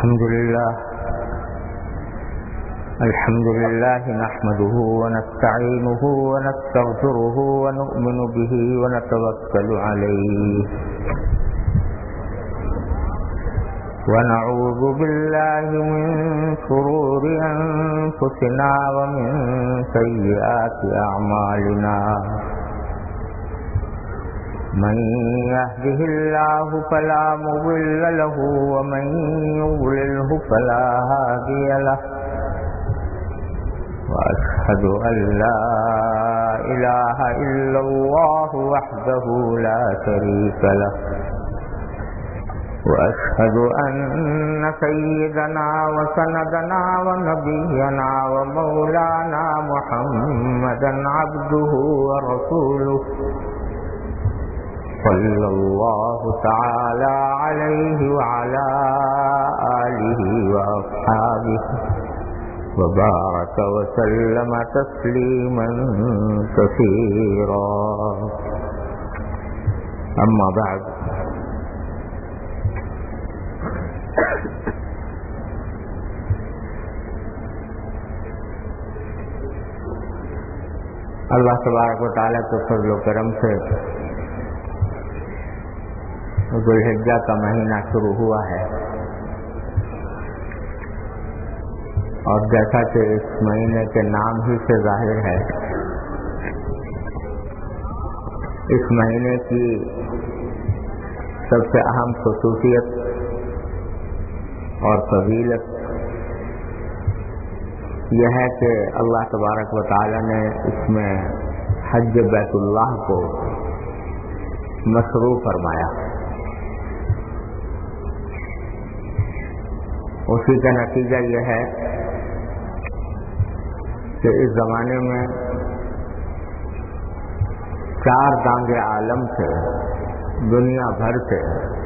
الحمد لله نحمده ونستعينه ونستغفره ونؤمن به ونتوكل عليه ونعوذ بالله من شرور أنفسنا ومن سيئات أعمالنا من يهده الله فلا مضل له ومن يضلله فلا هادي له وأشهد أن لا إله إلا الله وحده لا شريك له وأشهد أن سيدنا وسندنا ونبينا ومولانا محمدا عبده ورسوله صلى الله تعالى عليه وعلى آله وأصحابه وبارك وسلم تسليما كثيرا أما بعد اللہ تبارک و تعالیٰ کے فضل و کرم سے ذو الحجہ کا مہینہ شروع ہوا ہے اور جیسا کہ اس مہینے کے نام ہی سے ظاہر ہے، اس مہینے کی سب سے اہم خصوصیت اور فضیلت یہ ہے کہ اللہ تبارک و تعالی نے اس میں حج بیت اللہ کو مشروع فرمایا۔ اسی کا نتیجہ یہ ہے کہ اس زمانے میں چار دانگ عالم سے، دنیا بھر سے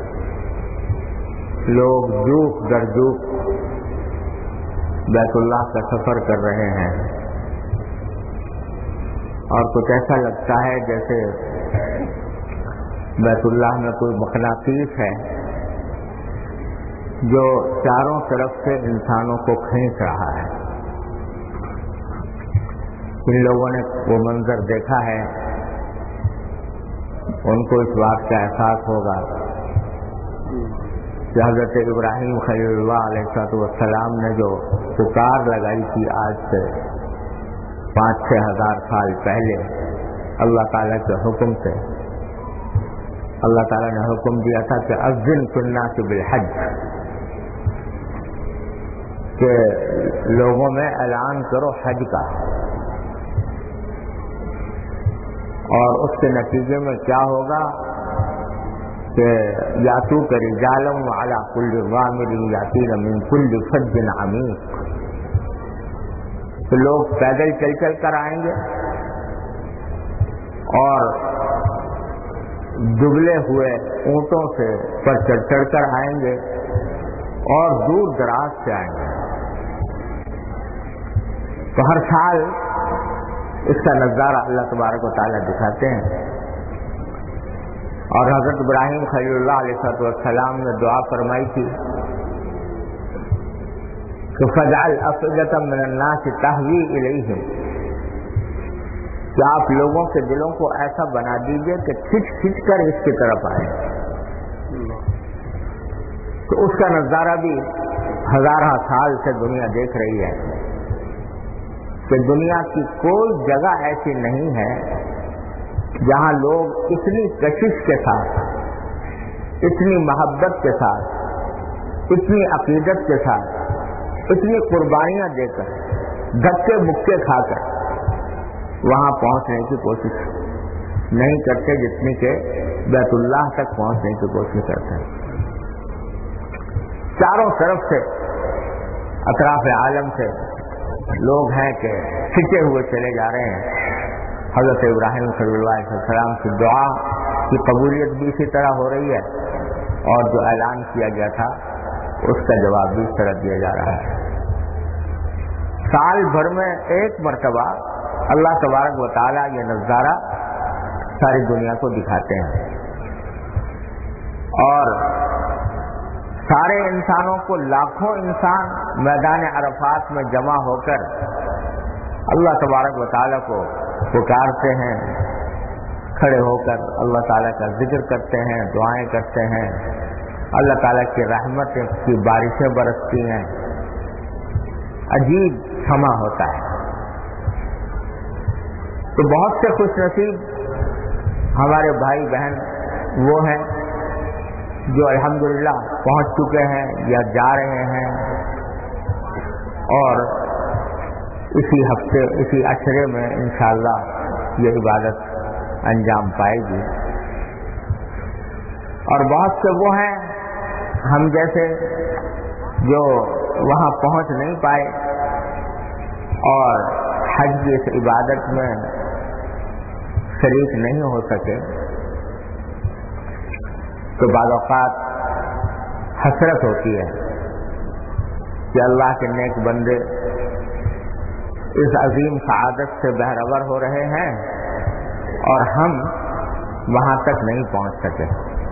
لوگ جوک در جوک بیت اللہ کا سفر کر رہے ہیں، اور کچھ ایسا لگتا ہے جیسے بیت اللہ میں کوئی مقناطیس ہے جو چاروں طرف سے انسانوں کو کھینچ رہا ہے۔ جن لوگوں نے وہ منظر دیکھا ہے ان کو اس بات کا احساس ہوگا کہ حضرت ابراہیم خلیل اللہ علیہ السلام نے جو پکار لگائی تھی آج سے 5-6 ہزار سال پہلے، اللہ تعالیٰ کے حکم سے اللہ تعالیٰ نے حکم دیا تھا کہ اذن فی الناس بالحج، کہ لوگوں میں اعلان کرو حج کا، اور اس کے نتیجے میں کیا ہوگا کہ یاتو کا رجالا وعلی کل ضامر یاتین من کل فج عمیق، تو لوگ پیدل چل چل کر آئیں گے اور دبلے ہوئے اونٹوں سے پر چڑھ چڑھ کر آئیں گے اور دور دراز سے آئیں گے۔ تو ہر سال اس کا نظارہ اللہ تبارک و تعالیٰ دکھاتے ہیں، اور حضرت ابراہیم خلیل اللہ علیہ السلام نے دعا فرمائی تھی کہ فَاجْعَلْ أَفْئِدَةً مِّنَ النَّاسِ تَهْوِي إِلَيْهِمْ، کہ آپ لوگوں کے دلوں کو ایسا بنا دیجئے کہ کھچ کھچ کر اس کی طرف آئیں۔ تو اس کا نظارہ بھی ہزارہ سال سے دنیا دیکھ رہی ہے کہ دنیا کی کوئی جگہ ایسی نہیں ہے جہاں لوگ اتنی کشش کے ساتھ، اتنی محبت کے ساتھ، اتنی عقیدت کے ساتھ، اتنی قربانیاں دے کر، دھکے مکے کھا کر وہاں پہنچنے کی کوشش نہیں کرتے جتنی کہ بیت اللہ تک پہنچنے کی کوشش کرتے ہیں۔ چاروں طرف سے اطراف عالم سے لوگ ہیں کہ کھنچے ہوئے چلے جا رہے ہیں۔ حضرت ابراہیم صلی اللہ علیہ وسلم کی دعا کی قبولیت بھی اسی طرح ہو رہی ہے، اور جو اعلان کیا گیا تھا اس کا جواب بھی اس طرح دیا جا رہا ہے۔ سال بھر میں ایک مرتبہ اللہ تبارک و تعالیٰ یہ نظارہ ساری دنیا کو دکھاتے ہیں، اور سارے انسانوں کو لاکھوں انسان میدان عرفات میں جمع ہو کر اللہ تبارک و تعالیٰ کو پکارتے ہیں، کھڑے ہو کر اللہ تعالیٰ کا ذکر کرتے ہیں، دعائیں کرتے ہیں، اللہ تعالیٰ کی رحمت کی بارشیں برستی ہیں، عجیب سما ہوتا ہے۔ تو بہت سے خوش نصیب ہمارے بھائی بہن وہ ہیں جو الحمدللہ پہنچ چکے ہیں یا جا رہے ہیں، اور اسی ہفتے اسی عشرے میں انشاءاللہ یہ عبادت انجام پائے گی۔ اور بہت سے وہ ہیں ہم جیسے جو وہاں پہنچ نہیں پائے اور حج کی اس عبادت میں شریک نہیں ہو سکے، تو بعض اوقات حسرت ہوتی ہے کہ اللہ کے نیک بندے اس عظیم سعادت سے بہرور ہو رہے ہیں اور ہم وہاں تک نہیں پہنچ سکے۔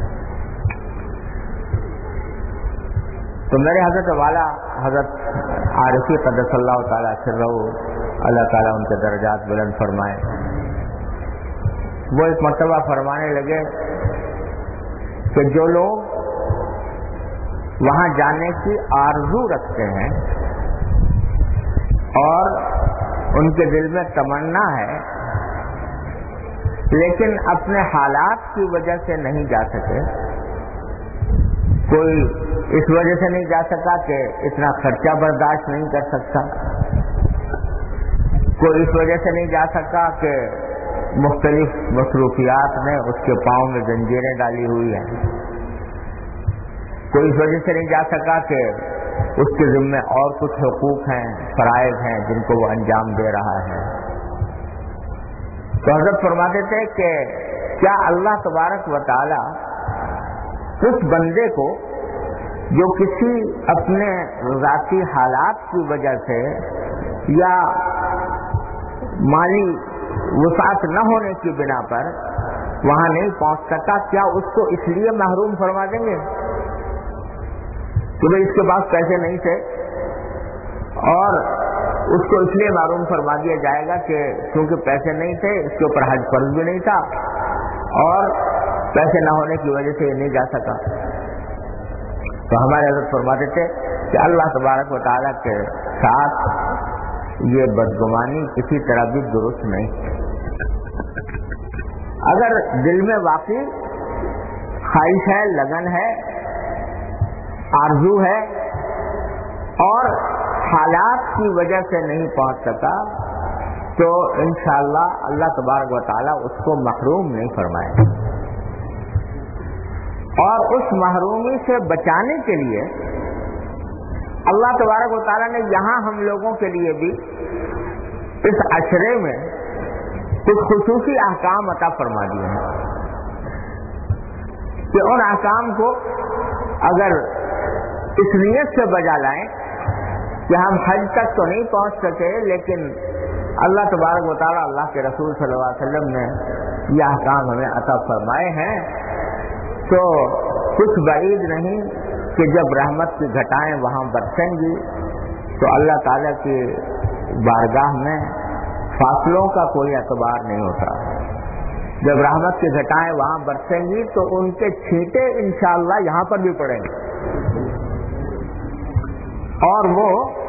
تو میرے حضرت والا حضرت عارفی قدس اللہ تعالیٰ سرہ، اللہ تعالیٰ ان کے درجات بلند فرمائے، وہ ایک مرتبہ فرمانے لگے کہ جو لوگ وہاں جانے کی آرزو رکھتے ہیں اور ان کے دل میں تمنا ہے لیکن اپنے حالات کی وجہ سے نہیں جا سکے، کوئی اس وجہ سے نہیں جا سکا کہ اتنا خرچہ برداشت نہیں کر سکتا، کوئی اس وجہ سے نہیں جا سکا کہ مختلف مصروفیات نے اس کے پاؤں میں زنجیریں ڈالی ہوئی ہیں، کوئی اس وجہ سے نہیں جا سکا کہ اس کے ذمے اور کچھ حقوق ہیں، فرائض ہیں جن کو وہ انجام دے رہا ہے۔ تو حضرت فرماتے تھے کہ کیا اللہ تبارک و تعالی اس بندے کو جو کسی اپنے ذاتی حالات کی وجہ سے یا مالی وسعت نہ ہونے کی بنا پر وہاں نہیں پہنچ سکا، کیا اس کو اس لیے محروم فرما دیں گے کہ بھئی اس کے پاس پیسے نہیں تھے، اور اس کو اس لیے محروم فرما دیا جائے گا کہ کیونکہ پیسے نہیں تھے، اس کے اوپر حج فرض بھی نہیں تھا اور پیسے نہ ہونے کی وجہ سے یہ نہیں جا سکا۔ تو ہمارے حضرت فرماتے تھے کہ اللہ تبارک و تعالیٰ کے ساتھ یہ بدگمانی کسی طرح بھی درست نہیں۔ اگر دل میں واقعی خواہش ہے، لگن ہے، آرزو ہے اور حالات کی وجہ سے نہیں پہنچ سکا، تو انشاءاللہ اللہ تبارک و تعالیٰ اس کو محروم نہیں فرمائے، اور اس محرومی سے بچانے کے لیے اللہ تبارک و تعالیٰ نے یہاں ہم لوگوں کے لیے بھی اس عشرے میں کچھ خصوصی احکام عطا فرما دیے ہیں کہ ان احکام کو اگر اس نیت سے بجا لائیں کہ ہم حج تک تو نہیں پہنچ سکے، لیکن اللہ تبارک و تعالیٰ، اللہ کے رسول صلی اللہ علیہ وسلم نے یہ احکام ہمیں عطا فرمائے ہیں، تو کچھ بعید نہیں کہ جب رحمت کی گھٹائیں وہاں برسیں گی تو اللہ تعالیٰ کی بارگاہ میں فاصلوں کا کوئی اعتبار نہیں ہوتا۔ جب رحمت کی گھٹائیں وہاں برسیں گی تو ان کے چھینٹے انشاءاللہ یہاں پر بھی پڑیں گے، اور وہ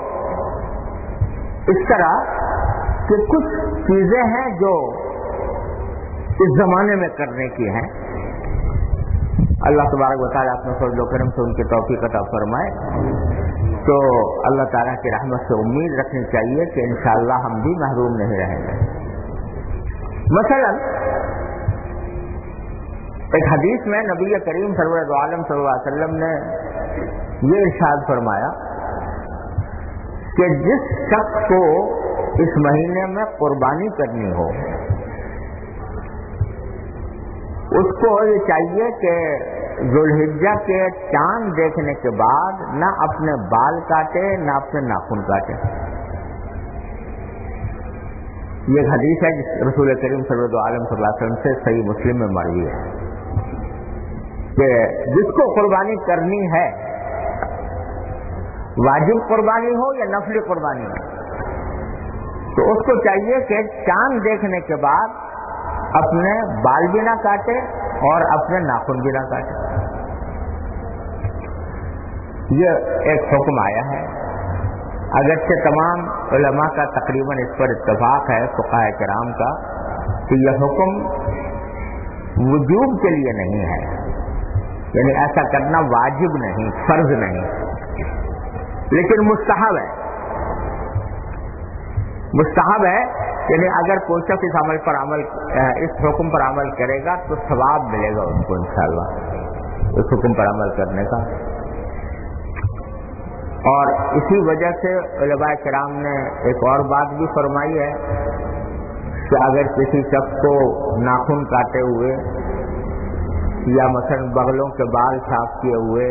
اس طرح کہ کچھ چیزیں ہیں جو اس زمانے میں کرنے کی ہیں۔ اللہ تبارک و تعالیٰ اپنے فضل و کرم سے ان کی توفیق عطا فرمائے، تو اللہ تعالیٰ کی رحمت سے امید رکھنی چاہیے کہ انشاءاللہ ہم بھی محروم نہیں رہیں گے۔ مثلا ایک حدیث میں نبی کریم سرور عالم صلی اللہ علیہ وسلم نے یہ ارشاد فرمایا کہ جس شخص کو اس مہینے میں قربانی کرنی ہو، اس کو یہ چاہیے کہ ذوالحجہ کے چاند دیکھنے کے بعد نہ اپنے بال کاٹے نہ اپنے ناخن کاٹے۔ یہ حدیث ہے جس رسول کریم صلی اللہ علیہ وسلم سے صحیح مسلم میں مروی ہے کہ جس کو قربانی کرنی ہے واجب قربانی ہو یا نفلی قربانی ہو، تو اس کو چاہیے کہ چاند دیکھنے کے بعد اپنے بال بھی نہ کاٹے اور اپنے ناخن بھی نہ کاٹے. یہ ایک حکم آیا ہے. اگرچہ تمام علماء کا تقریباً اس پر اتفاق ہے، فقہاء کرام کا، کہ یہ حکم وجوب کے لیے نہیں ہے، یعنی ایسا کرنا واجب نہیں، فرض نہیں، لیکن مستحب ہے. مستحب ہے یعنی اگر کوئی شخص اس حکم پر عمل کرے گا تو ثواب ملے گا اس کو انشاءاللہ اس حکم پر عمل کرنے کا. اور اسی وجہ سے علماء کرام نے ایک اور بات بھی فرمائی ہے کہ اگر کسی شخص کو ناخن کاٹے ہوئے یا مثلا بغلوں کے بال صاف کیے ہوئے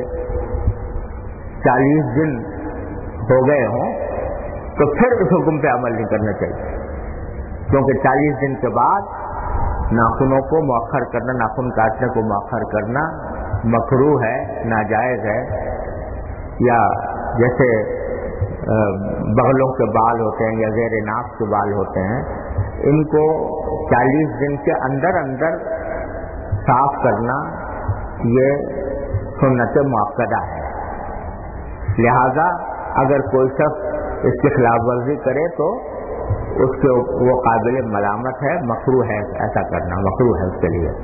40 دن ہو گئے ہوں تو پھر اس حکم پہ عمل نہیں کرنا چاہیے، کیونکہ 40 دن کے بعد ناخنوں کو مؤخر کرنا، ناخن کاٹنے کو مؤخر کرنا مکروہ ہے، ناجائز ہے. یا جیسے بغلوں کے بال ہوتے ہیں یا زیر ناف کے بال ہوتے ہیں، ان کو 40 دن کے اندر اندر صاف کرنا یہ سنت مؤکدہ ہے. لہذا اگر کوئی شخص اس کی خلاف ورزی کرے تو اس کے وہ قابل ملامت ہے، مکروہ ہے ایسا کرنا، مکروہ ہے اس کے لیے.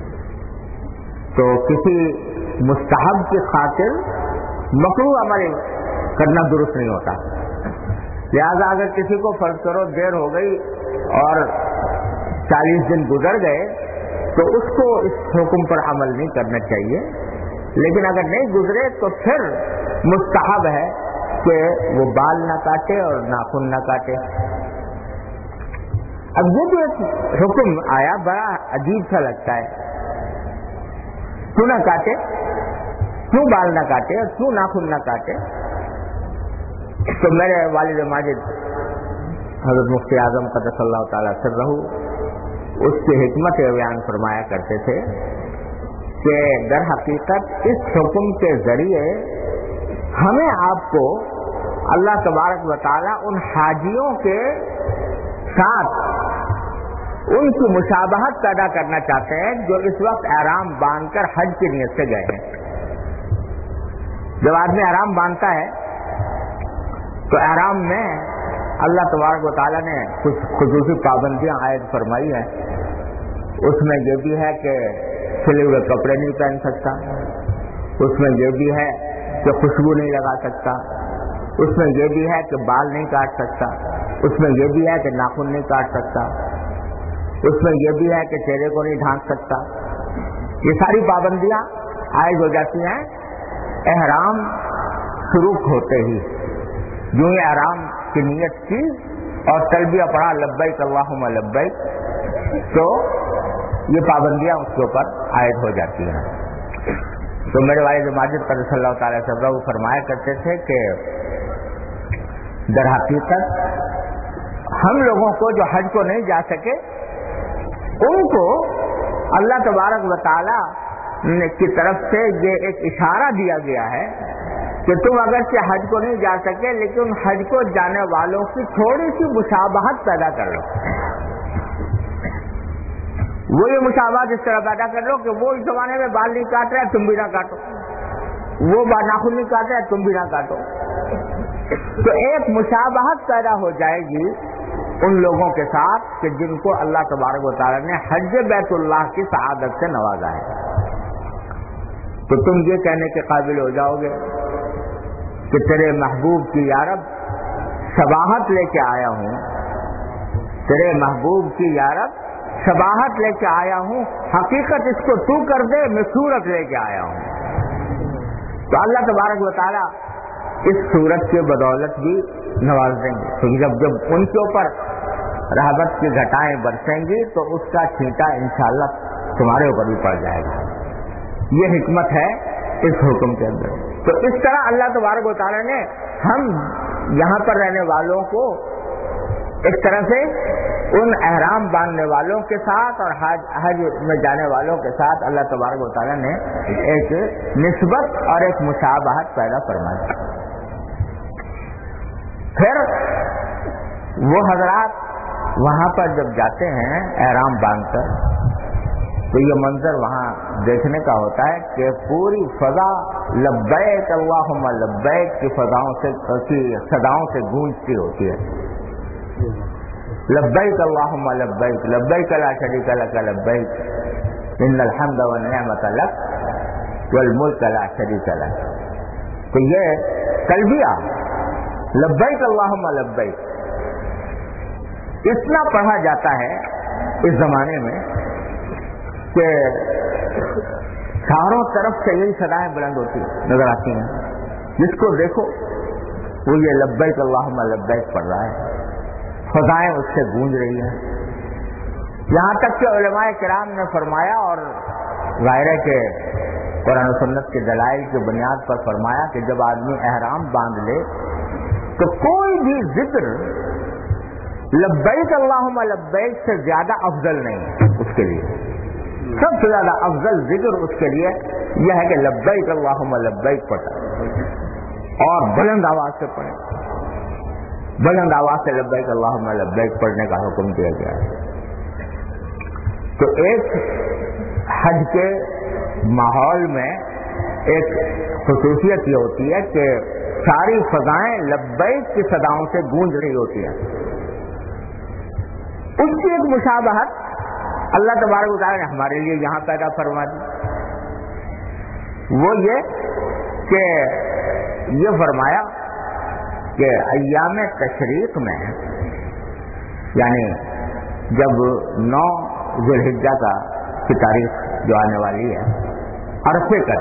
تو کسی مستحب کی خاطر مکروہ عمل کرنا درست نہیں ہوتا. لہذا اگر کسی کو فرض کرو دیر ہو گئی اور 40 دن گزر گئے تو اس کو اس حکم پر عمل نہیں کرنا چاہیے، لیکن اگر نہیں گزرے تو پھر مستحب ہے کہ وہ بال نہ کاٹے اور ناخن نہ کاٹے. اب یہ جو ایک حکم آیا بڑا عجیب سا لگتا ہے، کیوں نہ کاٹے، کیوں بال نہ کاٹے اور کیوں ناخن نہ کاٹے. تو میرے والد ماجد حضرت مفتی اعظم قدس اللہ تعالی سرہ اس کی حکمت بیان فرمایا کرتے تھے کہ در حقیقت اس حکم کے ذریعے ہمیں آپ کو اللہ تبارک و تعالی ان حاجیوں کے ساتھ ان کی مشابہت پیدا کرنا چاہتے ہیں جو اس وقت احرام باندھ کر حج کی نیت سے گئے ہیں. جب آدمی احرام باندھتا ہے تو احرام میں اللہ تبارک و تعالیٰ نے کچھ خصوصی پابندیاں عائد فرمائی ہیں. اس میں یہ بھی ہے کہ کھلے ہوئے کپڑے نہیں پہن سکتا، اس میں یہ بھی ہے کہ خوشبو نہیں لگا سکتا، اس میں یہ بھی ہے کہ بال نہیں کاٹ سکتا، اس میں یہ بھی ہے کہ ناخن نہیں کاٹ سکتا، اس میں یہ بھی ہے کہ چہرے کو نہیں ڈھانک سکتا. یہ ساری پابندیاں عائد ہو جاتی ہیں احرام شروع ہوتے ہی. جو یہ احرام کی نیت کی اور تلبیہ پڑھا لبیک اللہم لبیک تو یہ پابندیاں اس کے اوپر عائد ہو جاتی ہیں. تو میرے والد ماجد قدس اللہ تعالی سرہ فرمایا کرتے تھے کہ در حقیقت ہم لوگوں کو جو حج کو نہیں جا سکے ان کو اللہ تبارک و تعالی کی طرف سے یہ ایک اشارہ دیا گیا ہے کہ تم اگرچہ حج کو نہیں جا سکے لیکن حج کو جانے والوں کی تھوڑی سی مشابہت پیدا کر لو. وہ یہ مشابہت اس طرح پیدا کر لو کہ وہ اس زمانے میں بال نہیں کاٹ رہے تم بھی نہ کاٹو، وہ ناخن نہیں کاٹ رہے تم بھی نہ کاٹو. تو ایک مشابہت پیدا ہو جائے گی ان لوگوں کے ساتھ کہ جن کو اللہ تبارک و تعالی نے حج بیت اللہ کی سعادت سے نوازا ہے. تو تم یہ کہنے کے قابل ہو جاؤ گے کہ تیرے محبوب کی یارب شباہت لے کے آیا ہوں، تیرے محبوب کی یارب شباہت لے کے آیا ہوں، حقیقت اس کو تو کر دے میں صورت لے کے آیا ہوں. تو اللہ تبارک و تعالی اس صورت کے بدولت بھی نواز دیں گے. کیونکہ جب ان کے اوپر رحمت کی گھٹائیں برسیں گی تو اس کا چھینٹا انشاءاللہ تمہارے اوپر بھی پڑ جائے گا. یہ حکمت ہے اس حکم کے اندر. تو اس طرح اللہ تبارک و تعالی نے ہم یہاں پر رہنے والوں کو ایک طرح سے ان احرام باندھنے والوں کے ساتھ اور حج میں جانے والوں کے ساتھ اللہ تبارک و تعالی نے ایک نسبت اور ایک مشابہت پیدا فرمائی. پھر وہ حضرات وہاں پر جب جاتے ہیں احرام باندھ کر تو یہ منظر وہاں دیکھنے کا ہوتا ہے کہ پوری فضا لبیک اللہم لبیک کی صداؤں سے گونجتی ہوتی ہے. لبیک اللہم لبیک لبیک لا شریک لک لبیک ان الحمد والنعمت لک والملک لا شریک لک. تو یہ تلبیہ لبیک اللہم لبیک اتنا پڑھا جاتا ہے اس زمانے میں کہ چاروں طرف سے یہی صدائیں بلند ہوتی نظر آتی ہیں. جس کو دیکھو وہ یہ لبیک اللہم لبیک پڑھ رہا ہے, فضائیں اس سے گونج رہی ہیں. یہاں تک کہ علماء کرام نے فرمایا, اور ظاہر ہے کہ قرآن و سنت کے دلائل کی بنیاد پر فرمایا, کہ جب آدمی احرام باندھ لے تو کوئی بھی ذکر لبیک اللہم لبیک سے زیادہ افضل نہیں ہے اس کے لیے. سب سے زیادہ افضل ذکر اس کے لیے یہ ہے کہ لبیک اللہم لبیک پڑھتا اور بلند آواز سے پڑھے. بلند آواز سے لبیک اللہم لبیک پڑھنے کا حکم دیا گیا ہے. تو ایک حج کے ماحول میں ایک خصوصیت یہ ہوتی ہے کہ ساری فضائیں لبیک کی صداؤں سے گونج رہی ہوتی ہیں. اس کی ایک مشابہت اللہ تبارک و تعالیٰ نے ہمارے لیے یہاں پیدا فرما دی. وہ یہ کہ یہ فرمایا کہ ایام تشریق میں, یعنی جب 9 ذی الحجہ کی تاریخ جو آنے والی ہے, عرفے کا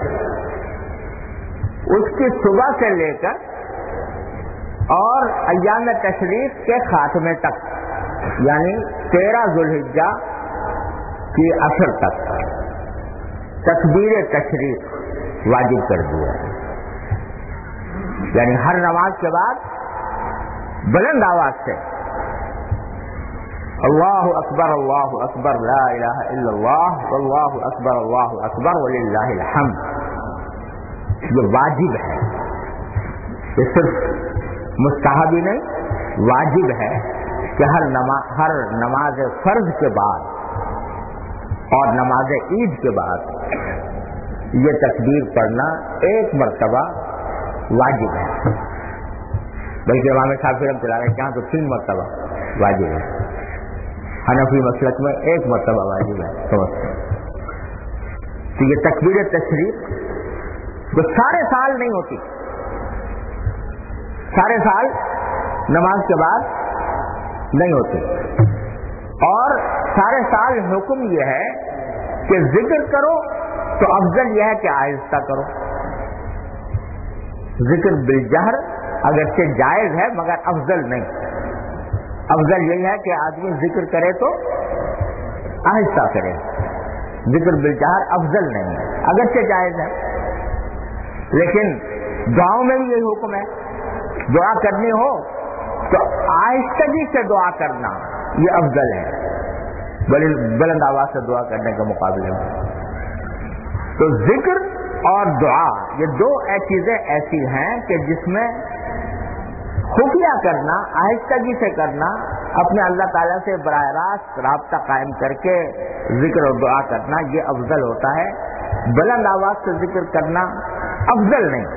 اس کی صبح سے لے کر اور ایام تشریق کے خاتمے تک, یعنی 13 ذی الحجہ کی عصر تک تکبیر تشریق واجب کر دیا ہے. یعنی ہر نماز کے بعد بلند آواز سے اللہ اکبر لا الہ الا اللہ واللہ اکبر وللہ الحمد, یہ واجب ہے. یہ صرف مستحب ہی نہیں, واجب ہے کہ ہر نماز فرض کے بعد اور نماز عید کے بعد یہ تکبیر پڑھنا ایک مرتبہ واجب ہے. بلکہ امام شافعی رحمۃ اللہ علیہ کے یہاں تو 3 مرتبہ واجب ہے. حنفی مسلک میں 1 مرتبہ واجب ہے. تو یہ تکبیر تشریق جو سارے سال نہیں ہوتی, سارے سال نماز کے بعد نہیں ہوتی, اور سارے سال حکم یہ ہے کہ ذکر کرو تو افضل یہ ہے کہ آہستہ کرو. ذکر بالجہر اگرچہ جائز ہے مگر افضل نہیں. افضل یہی ہے کہ آدمی ذکر کرے تو آہستہ کرے. ذکر بالجہر افضل نہیں ہے, اگرچہ جائز ہے. لیکن دعاؤں میں بھی یہی حکم ہے, دعا کرنی ہو تو آہستگی سے دعا کرنا یہ افضل ہے بلند آواز سے دعا کرنے کے مقابلے میں. تو ذکر اور دعا یہ 2 چیزیں ایسی ہیں کہ جس میں خفیہ کرنا, آہستگی سے کرنا, اپنے اللہ تعالیٰ سے براہ راست رابطہ قائم کر کے ذکر اور دعا کرنا یہ افضل ہوتا ہے. بلند آواز سے ذکر کرنا افضل نہیں.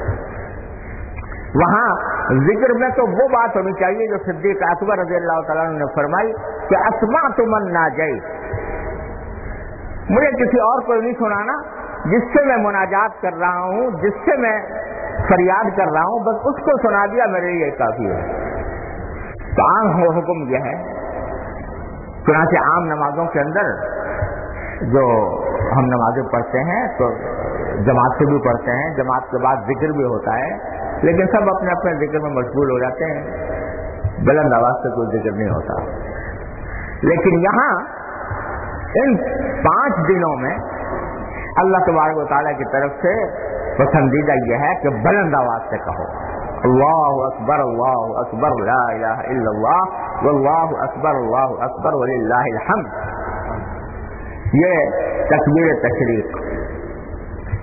وہاں ذکر میں تو وہ بات ہونی چاہیے جو صدیق اکبر رضی اللہ تعالیٰ عنہ نے فرمائی کہ اسمعت من ناجیت, مجھے کسی اور کو نہیں سنانا جس سے میں مناجات کر رہا ہوں, جس سے میں فریاد کر رہا ہوں, بس اس کو سنا دیا میرے لیے کافی ہے. تو عام حکم یہ ہے. چنانچہ عام نمازوں کے اندر جو ہم نمازیں پڑھتے ہیں تو جماعت سے بھی پڑھتے ہیں, جماعت کے بعد ذکر بھی ہوتا ہے, لیکن سب اپنے اپنے ذکر میں مشغول ہو جاتے ہیں, بلند آواز سے کوئی ذکر نہیں ہوتا. لیکن یہاں ان 5 دنوں میں اللہ تبارک و تعالیٰ کی طرف سے پسندیدہ یہ ہے کہ بلند آواز سے کہو اللہ اکبر لا الہ الا اللہ واللہ اکبر وللہ الحمد. یہ تکبیر تشریق,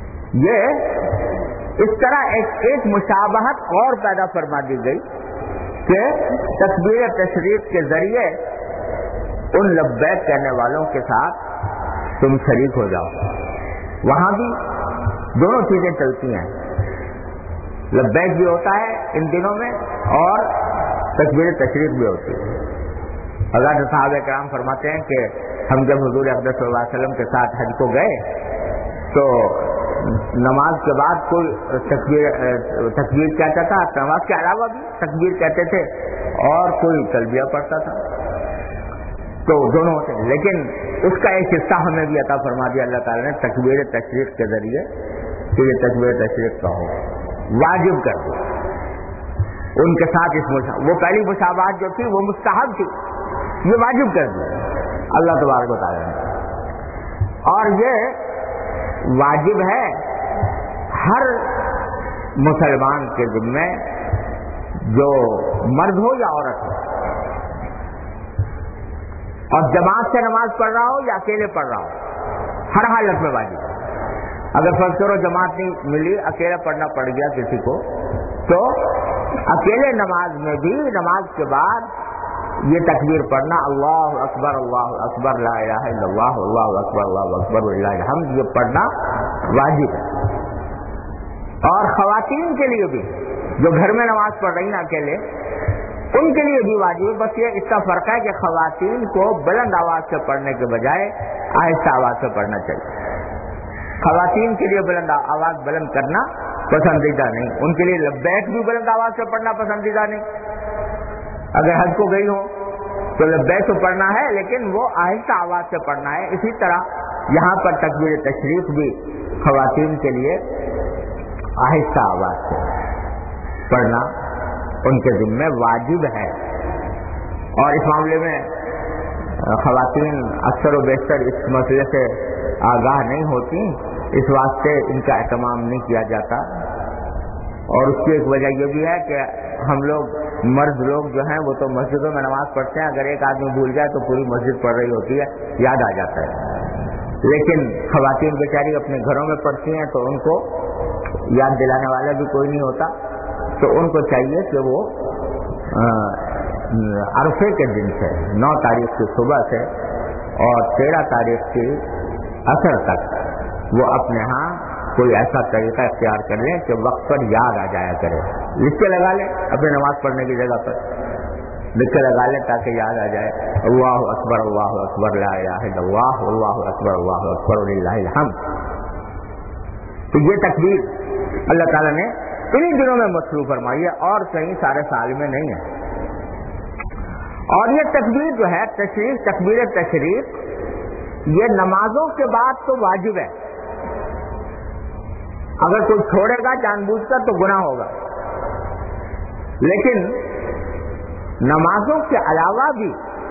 یہ اس طرح ایک مشابہت اور پیدا فرما دی گئی کہ تکبیر تشریف کے ذریعے ان لبیک کہنے والوں کے ساتھ تم شریک ہو جاؤ. وہاں بھی دونوں چیزیں چلتی ہیں، لبیک بھی ہوتا ہے ان دنوں میں اور تکبیر تشریف بھی ہوتی ہے. حضرت صحابہ کرام فرماتے ہیں کہ ہم جب حضور اقدس صلی اللہ علیہ وسلم کے ساتھ حج کو گئے تو نماز کے بعد کوئی تکبیر کہتا تھا، نماز کے علاوہ بھی تکبیر کہتے تھے، اور کوئی تلبیہ پڑھتا تھا. تو دونوں ہوتے ہیں، لیکن اس کا ایک حصہ ہمیں بھی عطا فرما دیا اللہ تعالیٰ نے تکبیر تشریف کے ذریعے کہ یہ تکبیر تشریف کا ہو، واجب کر دیا ان کے ساتھ. وہ پہلی مشابہت جو تھی وہ مستحب تھی، یہ واجب کر دیا اللہ تبارک و تعالیٰ نے. اور یہ واجب ہے ہر مسلمان کے ذمے، جو مرد ہو یا عورت ہو، اور جماعت سے نماز پڑھ رہا ہو یا اکیلے پڑھ رہا ہو، ہر حالت میں واجب ہے. اگر فرض کرو جماعت نہیں ملی، اکیلا پڑھنا پڑ گیا کسی کو، تو اکیلے نماز میں بھی نماز کے بعد یہ تکبیر پڑھنا، اللہ اکبر لا الہ الا اللہ، اللہ اکبر وللہ الحمد، یہ پڑھنا واجب ہے. اور خواتین کے لیے بھی جو گھر میں نماز پڑھ رہی ہیں اکیلے، ان کے لیے بھی واجب ہے. بس یہ اس کا فرق ہے کہ خواتین کو بلند آواز سے پڑھنے کے بجائے آہستہ آواز سے پڑھنا چاہیے. خواتین کے لیے آواز بلند کرنا پسندیدہ نہیں، ان کے لیے لبیک بھی بلند آواز سے پڑھنا پسندیدہ نہیں. اگر حج کو گئی ہو تو لبیک تو پڑھنا ہے، لیکن وہ آہستہ آواز سے پڑھنا ہے. اسی طرح یہاں پر تکبیر تشریف بھی خواتین کے لیے آہستہ آواز سے پڑھنا ان کے ذمہ واجب ہے. اور اس معاملے میں خواتین اکثر و بیشتر اس مسئلے سے آگاہ نہیں ہوتی، اس واسطے ان کا اہتمام نہیں کیا جاتا. اور اس کی ایک وجہ یہ بھی ہے کہ ہم لوگ مرد لوگ جو ہیں وہ تو مسجدوں میں نماز پڑھتے ہیں، اگر ایک آدمی بھول جائے تو پوری مسجد پڑھ رہی ہوتی ہے، یاد آ جاتا ہے. لیکن خواتین بیچاری اپنے گھروں میں پڑھتی ہیں تو ان کو یاد دلانے والا بھی کوئی نہیں ہوتا. تو ان کو چاہیے کہ وہ عرفے کے دن سے 9 تاریخ کی صبح سے اور 13 تاریخ کی عصر تک وہ اپنے ہاں کوئی ایسا طریقہ اختیار کر لیں کہ وقت پر یاد آ جایا کرے. لکھ کے لگا لیں اپنے نماز پڑھنے کی جگہ پر، لکھ کے لگا لیں تاکہ یاد آ جائے. اللہ اکبر لا الہ الا اللہ، اللہ اکبر وللہ الحمد. تو یہ تکبیر اللہ تعالیٰ نے انہی دنوں میں مشروع فرمائی ہے اور کہیں سارے سال میں نہیں ہے. اور یہ تکبیر جو ہے تکبیر تشریف، یہ نمازوں کے بعد تو واجب ہے. اگر کوئی چھوڑے گا جان بوجھ کر تو گناہ ہوگا، لیکن نمازوں کے علاوہ بھی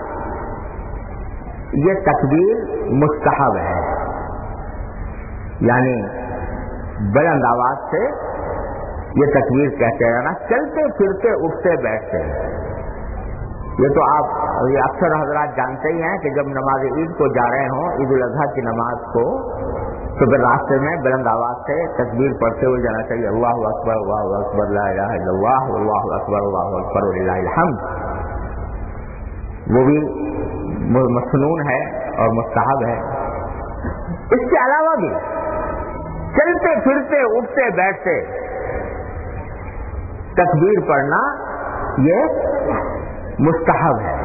یہ تکبیر مستحب ہے. یعنی بلند آواز سے یہ تکبیر کہتے رہنا، چلتے پھرتے اٹھتے بیٹھتے. یہ تو آپ یہ اکثر حضرات جانتے ہی ہیں کہ جب نماز عید کو جا رہے ہوں، عید الاضحیٰ کی نماز کو، تو پھر راستے میں بلند آواز سے تکبیر پڑھتے ہوئے جانا چاہیے. اللہ اکبر لا الہ الا اللہ، اللہ اکبر وللہ الحمد. وہ بھی مسنون ہے اور مستحب ہے. اس کے علاوہ بھی چلتے پھرتے اٹھتے بیٹھتے تکبیر پڑھنا یہ مستحب ہے.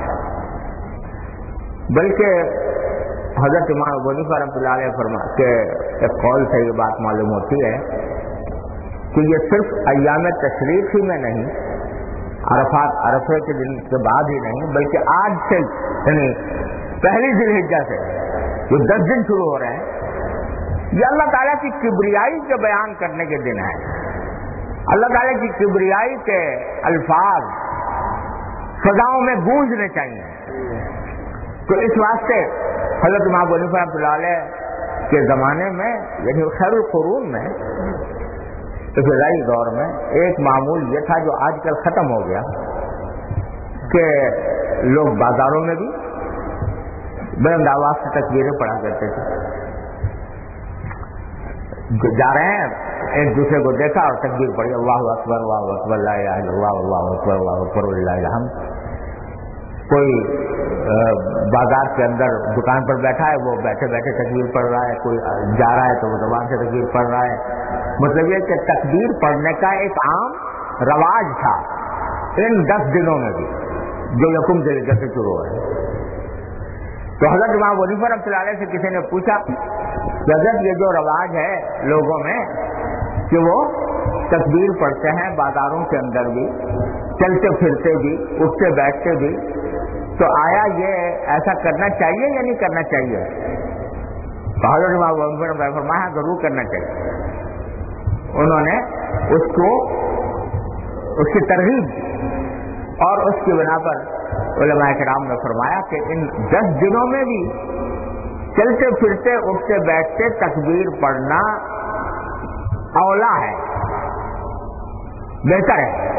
بلکہ حضرت امام ابو حنیفہ رحمۃ اللہ علیہ کے ایک قول سے یہ بات معلوم ہوتی ہے کہ یہ صرف ایام تشریق ہی میں نہیں، عرفے کے دن کے بعد ہی نہیں، بلکہ آج سے یعنی پہلی ذی الحجہ سے جو 10 دن شروع ہو رہے ہیں، یہ اللہ تعالیٰ کی کبریائی کے بیان کرنے کے دن ہے. اللہ تعالیٰ کی کبریائی کے الفاظ فضاؤں میں گونجنے چاہیے. تو اس واسطے حضرت امام ابو حنیفہ رحمۃ اللہ علیہ کے زمانے میں، یعنی خیر القرون میں، ابتدائی دور میں ایک معمول یہ تھا جو آج کل ختم ہو گیا کہ لوگ بازاروں میں بھی بلند آواز سے تکبیریں پڑھا کرتے تھے. جا رہے ہیں ایک دوسرے کو دیکھا اور تکبیر پڑھی، اللہ اکبر لا الہ الا اللہ، اللہ اکبر وللہ الحمد۔ کوئی بازار کے اندر دکان پر بیٹھا ہے، وہ بیٹھے بیٹھے تکبیر پڑھ رہا ہے، کوئی جا رہا ہے تو وہ زبان سے تکبیر پڑھ رہا ہے۔ مطلب یہ کہ تکبیر پڑھنے کا ایک عام رواج تھا ان 10 دنوں میں بھی، جو یکم ذی الحجہ سے شروع ہوئے۔ تو حضرت امام ابو حنیفہ رحمۃ اللہ علیہ سے کسی نے پوچھا کہ حضرت یہ جو رواج ہے لوگوں میں کہ وہ تکبیر پڑھتے ہیں بازاروں کے اندر بھی، چلتے پھرتے بھی، اٹھتے بیٹھتے بھی، تو آیا یہ ایسا کرنا چاہیے یا نہیں کرنا چاہیے؟ تو حضرت امام ابو حنیفہ نے فرمایا ضرور کرنا چاہیے۔ انہوں نے اس کی ترغیب دی اور اس کی بنا پر علماء کرام نے فرمایا کہ ان 10 دنوں میں بھی چلتے پھرتے اٹھتے بیٹھتے تکبیر پڑھنا اولا ہے، بہتر ہے۔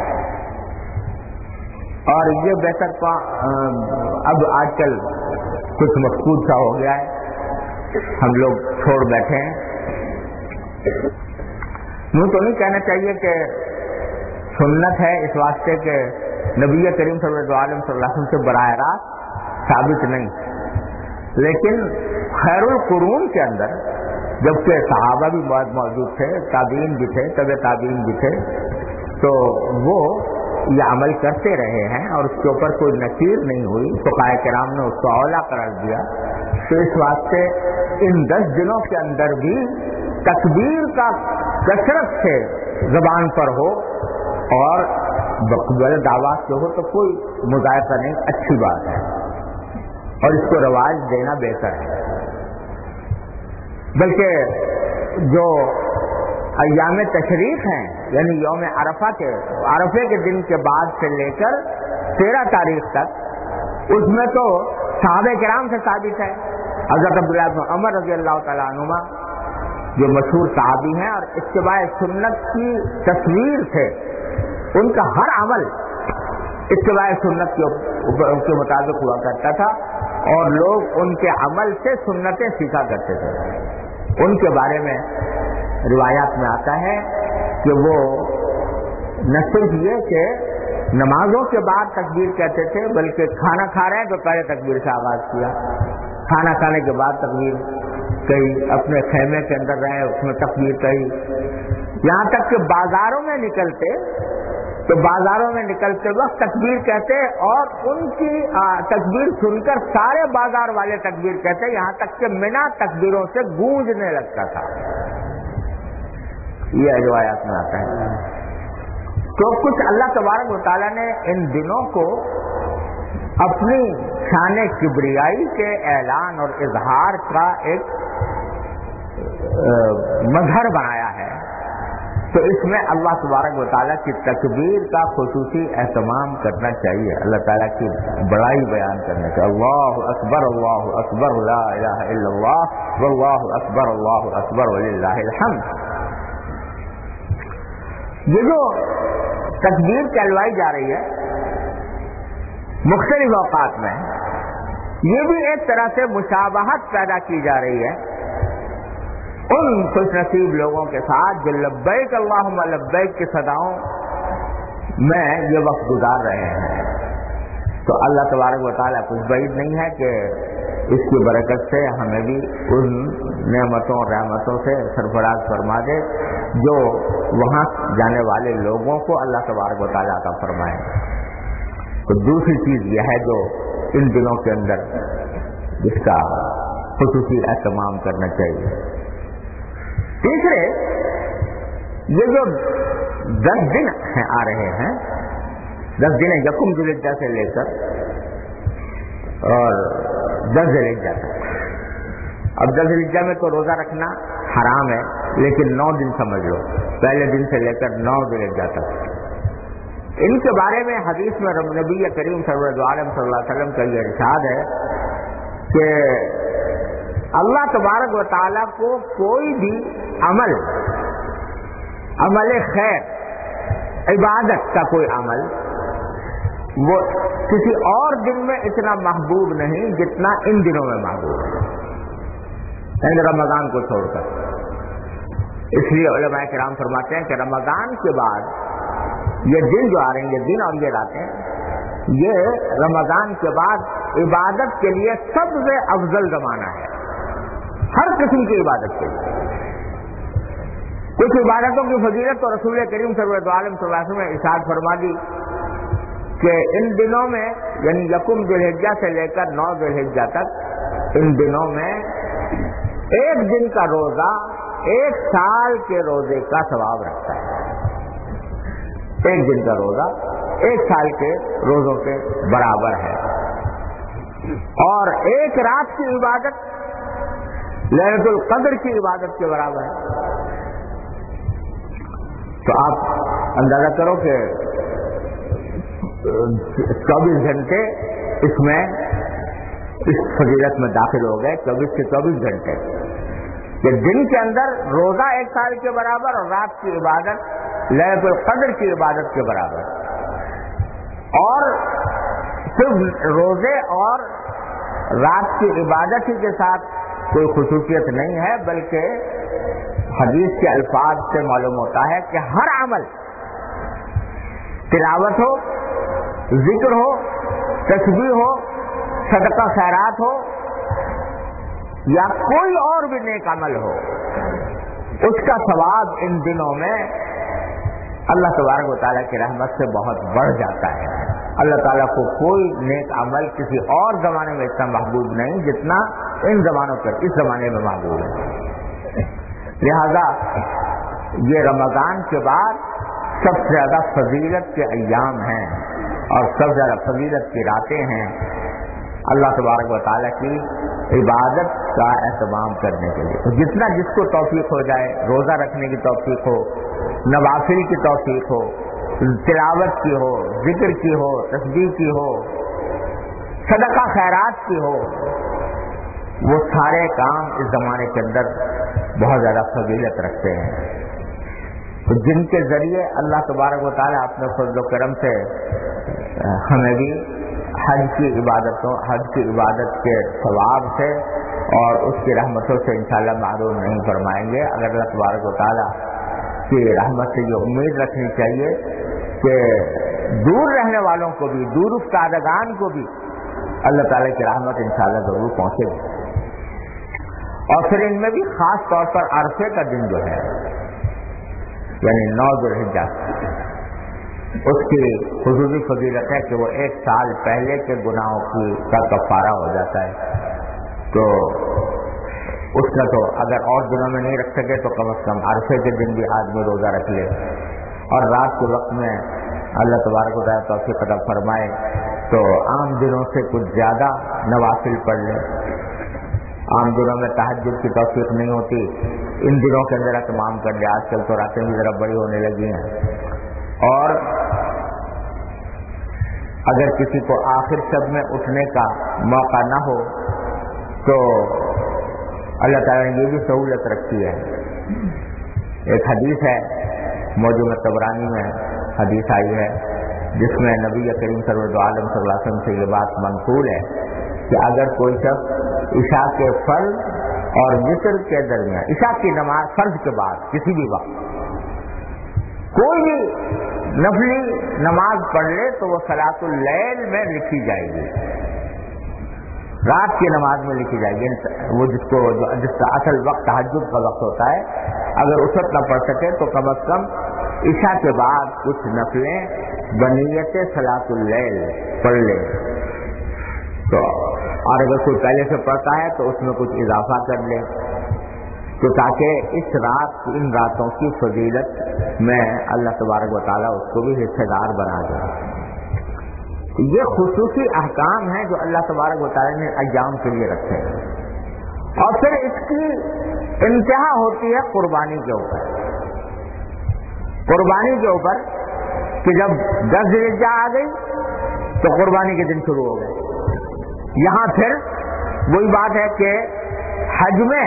اور یہ بہتر کا اب آج کل کچھ مفقود سا ہو گیا ہے، ہم لوگ چھوڑ بیٹھے ہیں۔ یوں تو نہیں کہنا چاہیے کہ سنت ہے اس واسطے کہ نبی کریم صلی اللہ علیہ وسلم سے براہ راست ثابت نہیں، لیکن خیر القرون کے اندر جبکہ صحابہ بھی بہت موجود تھے، تابعین بھی تھے، طبع تابعین بھی تھے، تو وہ یہ عمل کرتے رہے ہیں اور اس کے اوپر کوئی نکیر نہیں ہوئی، فقہاء کرام نے اس کو اولا قرار دیا۔ تو اس واسطے ان 10 دنوں کے اندر بھی تکبیر کا کثرت سے زبان پر ہو اور بقول دعوات سے ہو تو کوئی مذائقہ نہیں، اچھی بات ہے اور اس کو رواج دینا بہتر ہے۔ بلکہ جو ایام تشریق ہیں یعنی یوم عرفے کے دن کے بعد سے لے کر 13 تاریخ تک، اس میں تو صحابہ کرام سے ثابت ہے۔ حضرت عبداللہ بن عمر رضی اللہ تعالیٰ عنہما جو مشہور صحابی ہیں اور اتباع سنت کی تصویر تھے، ان کا ہر عمل اتباع سنت کے مطابق ہوا کرتا تھا اور لوگ ان کے عمل سے سنتیں سیکھا کرتے تھے۔ ان کے بارے میں روایات میں آتا ہے کہ وہ نہ صرف یہ کہ نمازوں کے بعد تکبیر کہتے تھے، بلکہ کھانا کھا رہے ہیں تو پہلے تکبیر سے آغاز کیا، کھانا کھانے کے بعد تکبیر کہی، اپنے خیمے کے اندر رہے اس میں تکبیر کہی، یہاں تک کہ بازاروں میں نکلتے تو بازاروں میں نکلتے وقت تکبیر کہتے اور ان کی تکبیر سن کر سارے بازار والے تکبیر کہتے، یہاں تک کہ منا تکبیروں سے گونجنے لگتا تھا۔ یہ روایات میں آتا ہے۔ تو کچھ اللہ تبارک و تعالیٰ نے ان دنوں کو اپنی شان کبریائی کے اعلان اور اظہار کا ایک مظہر بنایا ہے، تو اس میں اللہ تبارک و تعالیٰ کی تکبیر کا خصوصی اہتمام کرنا چاہیے، اللہ تعالیٰ کی بڑائی بیان کرنا چاہیے۔ اللہ اکبر لا الہ الا اللہ واللہ اکبر وللہ الحمد۔ یہ جو تکبیر کہلوائی جا رہی ہے مختلف اوقات میں، یہ بھی ایک طرح سے مشابہت پیدا کی جا رہی ہے ان خوش نصیب لوگوں کے ساتھ جو لبیک اللہم لبیک کی صداؤں میں یہ وقت گزار رہے ہیں۔ تو اللہ تبارک و تعالیٰ کچھ بعید نہیں ہے کہ اس کی برکت سے ہمیں بھی ان نعمتوں اور رحمتوں سے سرفراز فرما دے جو وہاں جانے والے لوگوں کو اللہ تبارک و تعالیٰ عطا فرمائے۔ تو دوسری چیز یہ ہے جو ان دنوں کے اندر جس کا خصوصی اہتمام کرنا چاہیے۔ تیسرے، یہ جو 10 دن آ رہے ہیں، 10 دن یکم ذی الحجہ سے لے کر اور 10 ذی الحجہ تک۔ اب 10 ذی الحجہ میں تو روزہ رکھنا حرام ہے، لیکن 9 دن سمجھ لو، پہلے دن سے لے کر 9 ذی الحجہ تک۔ ان کے بارے میں حدیث میں نبی کریم صلی اللہ علیہ وسلم کا یہ ارشاد ہے کہ اللہ تبارک و تعالیٰ کو کوئی بھی عمل خیر، عبادت کا کوئی عمل، وہ کسی اور دن میں اتنا محبوب نہیں جتنا ان دنوں میں محبوب ہے، یعنی رمضان کو چھوڑ کر۔ اس لیے علماء کرام فرماتے ہیں کہ رمضان کے بعد یہ دن جو آ رہے ہیں، یہ دن اور یہ راتیں، یہ رمضان کے بعد عبادت کے لیے سب سے افضل زمانہ ہے، ہر قسم کی عبادت کے لیے۔ کچھ عبادتوں کی فضیلت تو رسول کریم صلی اللہ علیہ وسلم نے ارشاد فرما دی کہ ان دنوں میں، یعنی یکم ذی الحجہ سے لے کر 9 ذی الحجہ تک، ان دنوں میں ایک دن کا روزہ 1 سال کے روزے کا ثواب رکھتا ہے۔ ایک دن کا روزہ 1 سال کے روزوں کے برابر ہے، اور ایک رات کی عبادت لیلۃ القدر کی عبادت کے برابر ہے۔ تو آپ اندازہ کرو کہ 24 گھنٹے اس میں اس فضیلت میں داخل ہو گئے، 24 سے 24 گھنٹے کہ دن کے اندر روزہ 1 سال کے برابر اور رات کی عبادت لیلۃ القدر کی عبادت کے برابر۔ اور صرف روزے اور رات کی عبادت ہی کے ساتھ کوئی خصوصیت نہیں ہے، بلکہ حدیث کے الفاظ سے معلوم ہوتا ہے کہ ہر عمل، تلاوت ہو، ذکر ہو، تسبیح ہو، صدقہ خیرات ہو، یا کوئی اور بھی نیک عمل ہو، اس کا ثواب ان دنوں میں اللہ تبارک و تعالیٰ کی رحمت سے بہت بڑھ جاتا ہے۔ اللہ تعالیٰ کو کوئی نیک عمل کسی اور زمانے میں اتنا محبوب نہیں جتنا ان زمانوں پر اس زمانے میں محبوب ہے۔ لہذا یہ رمضان کے بعد سب سے زیادہ فضیلت کے ایام ہیں اور سب سے زیادہ فضیلت کی راتیں ہیں اللہ تبارک و تعالیٰ کی عبادت کا اہتمام کرنے کے لیے۔ تو جتنا جس کو توفیق ہو جائے، روزہ رکھنے کی توفیق ہو، نوافل کی توفیق ہو، تلاوت کی ہو، ذکر کی ہو، تسبیح کی ہو، صدقہ خیرات کی ہو، وہ سارے کام اس زمانے کے اندر بہت زیادہ فضیلت رکھتے ہیں، جن کے ذریعے اللہ تبارک و تعالیٰ اپنے فضل و کرم سے ہمیں بھی حج کی عبادت کے ثواب سے اور اس کی رحمتوں سے انشاءاللہ معروم نہیں فرمائیں گے۔ اگر اللہ تبارک و تعالیٰ کی رحمت سے یہ امید رکھنی چاہیے کہ دور رہنے والوں کو بھی، دور افتادگان کو بھی اللہ تعالیٰ کی رحمت انشاءاللہ ضرور پہنچے گی۔ اور پھر ان میں بھی خاص طور پر عرفے کا دن جو ہے، یعنی 9 ذی الحجہ، اس کی خصوصی فضیلت ہے کہ وہ 1 سال پہلے کے گناہوں کا کفارہ ہو جاتا ہے۔ تو اس کا تو اگر اور دنوں میں نہیں رکھ سکے تو کم از کم عرفے کے دن بھی آدمی روزہ رکھ لے، اور رات کے وقت میں اللہ تبارک و تعالیٰ توفیق عطا فرمائے تو عام دنوں سے کچھ زیادہ نوافل پڑھ لے۔ عام دنوں میں تہجد کی توفیق نہیں ہوتی، ان دنوں کے اندر اہتمام کر لے۔ آج کل تو راتیں بھی ذرا بڑی ہونے لگی ہیں، اور اگر کسی کو آخر شب میں اٹھنے کا موقع نہ ہو تو اللہ تعالیٰ نے یہ بھی سہولت رکھی ہے۔ ایک حدیث ہے، موجم طبرانی میں حدیث آئی ہے، جس میں نبی کریم صلی اللہ علیہ وسلم سے یہ بات منقول ہے کہ اگر کوئی شخص عشاء کے فرض اور وتر کے درمیان، عشاء کی نماز فرض کے بعد کسی بھی وقت کوئی بھی نفلی نماز پڑھ لے تو وہ صلاۃ اللیل میں لکھی جائے گی، رات کی نماز میں لکھی جائے گی۔ وہ جس کا اصل وقت تہجد کا وقت ہوتا ہے، اگر اس وقت نہ پڑھ سکے تو کم از کم عشاء کے بعد کچھ نفلیں بنیت صلاۃ اللیل پڑھ لے۔ تو اور اگر کوئی پہلے سے پڑھتا ہے تو اس میں کچھ اضافہ کر لے، تو تاکہ ان راتوں کی فضیلت میں اللہ تبارک و تعالیٰ اس کو بھی حصے دار بنا دے۔ یہ خصوصی احکام ہیں جو اللہ تبارک و تعالیٰ نے ایام کے لیے رکھے ہیں۔ اور پھر اس کی انتہا ہوتی ہے قربانی کے اوپر، کہ جب 10 ذی الحجہ آ گئی تو قربانی کے دن شروع ہو گئے۔ یہاں پھر وہی بات ہے کہ حج میں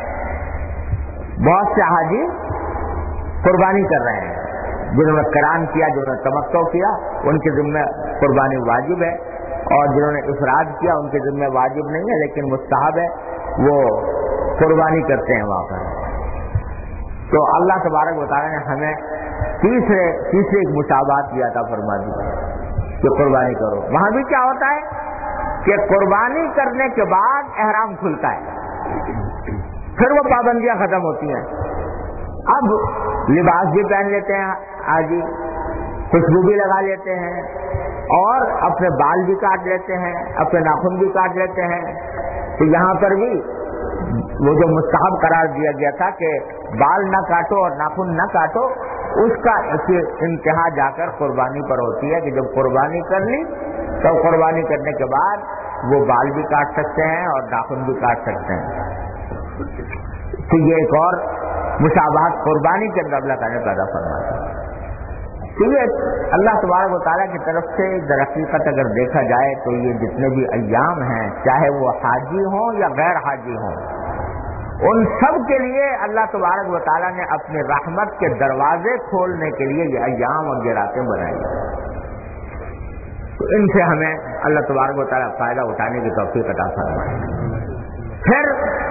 بہت سے حاجی قربانی کر رہے ہیں، جنہوں نے قران کیا، جنہوں نے تمتع کیا، ان کے ذمہ قربانی واجب ہے، اور جنہوں نے افراد کیا ان کے ذمہ واجب نہیں ہے لیکن مستحب ہے، وہ قربانی کرتے ہیں وہاں پر۔ تو اللہ تبارک و تعالیٰ نے ہمیں تیسرے ایک مشابہت کی عطا فرما دی کہ قربانی کرو. وہاں بھی کیا ہوتا ہے کہ قربانی کرنے کے بعد احرام کھلتا ہے, پھر وہ پابندیاں ختم ہوتی ہیں. اب لباس بھی پہن لیتے ہیں حاجی, خوشبو بھی لگا لیتے ہیں, اور اپنے بال بھی کاٹ لیتے ہیں, اپنے ناخن بھی کاٹ لیتے ہیں. تو یہاں پر بھی وہ جو مستحب قرار دیا گیا تھا کہ بال نہ کاٹو اور ناخن نہ کاٹو, اس کا انتہا جا کر قربانی پر ہوتی ہے کہ جب قربانی کر لی تو قربانی کرنے کے بعد وہ بال بھی کاٹ سکتے ہیں اور ناخن بھی کاٹ سکتے ہیں. تو یہ ایک اور مشابہت قربانی کے اندر اللہ تعالیٰ نے پیدا فرمایا. تو یہ اللہ تبارک و تعالیٰ کی طرف سے در حقیقت اگر دیکھا جائے تو یہ جتنے بھی ایام ہیں, چاہے وہ حاجی ہوں یا غیر حاجی ہوں, ان سب کے لیے اللہ تبارک و تعالیٰ نے اپنی رحمت کے دروازے کھولنے کے لیے یہ ایام اور یہ راتیں بنائی. تو ان سے ہمیں اللہ تبارک و تعالیٰ فائدہ اٹھانے کی توفیق عطا فرمائے. پھر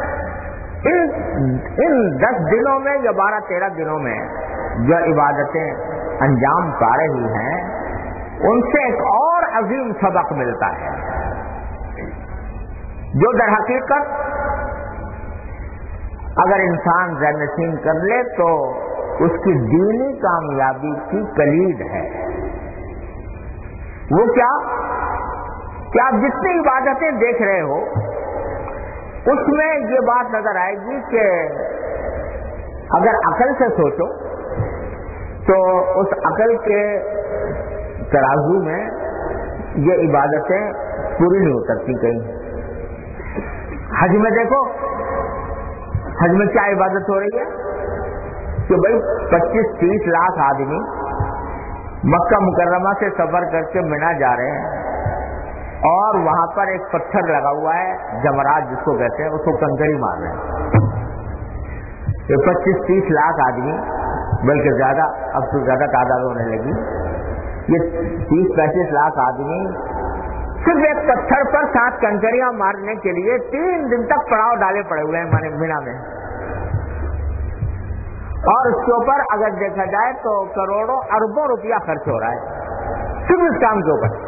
ان 10 دنوں میں یا 12-13 دنوں میں جو عبادتیں انجام پا رہی ہیں, ان سے ایک اور عظیم سبق ملتا ہے جو در حقیقت اگر انسان ذہن نشین کر لے تو اس کی دینی کامیابی کی کلید ہے. وہ کیا کہ آپ جتنی عبادتیں دیکھ رہے ہو اس میں یہ بات نظر آئے گی کہ اگر عقل سے سوچو تو اس عقل کے ترازو میں یہ عبادتیں پوری نہیں اترتی کہیں. حج میں دیکھو, حج میں کیا عبادت ہو رہی ہے کہ بھائی 25-30 لاکھ آدمی مکہ مکرمہ سے سفر کر کے مینا جا رہے ہیں, اور وہاں پر ایک پتھر لگا ہوا ہے جمرات جس کو کہتے ہیں, اس کو کنکری مار رہے ہیں. یہ 25-30 لاکھ آدمی, بلکہ زیادہ, اب تو زیادہ تعداد ہونے لگی, یہ 30-35 لاکھ آدمی صرف ایک پتھر پر 7 کنکریاں مارنے کے لیے 3 دن تک پڑاؤ ڈالے پڑے ہوئے ہیں مینا میں. اور اس کے اوپر اگر دیکھا جائے تو کروڑوں اربوں روپیہ خرچ ہو رہا ہے صرف اس کام کے اوپر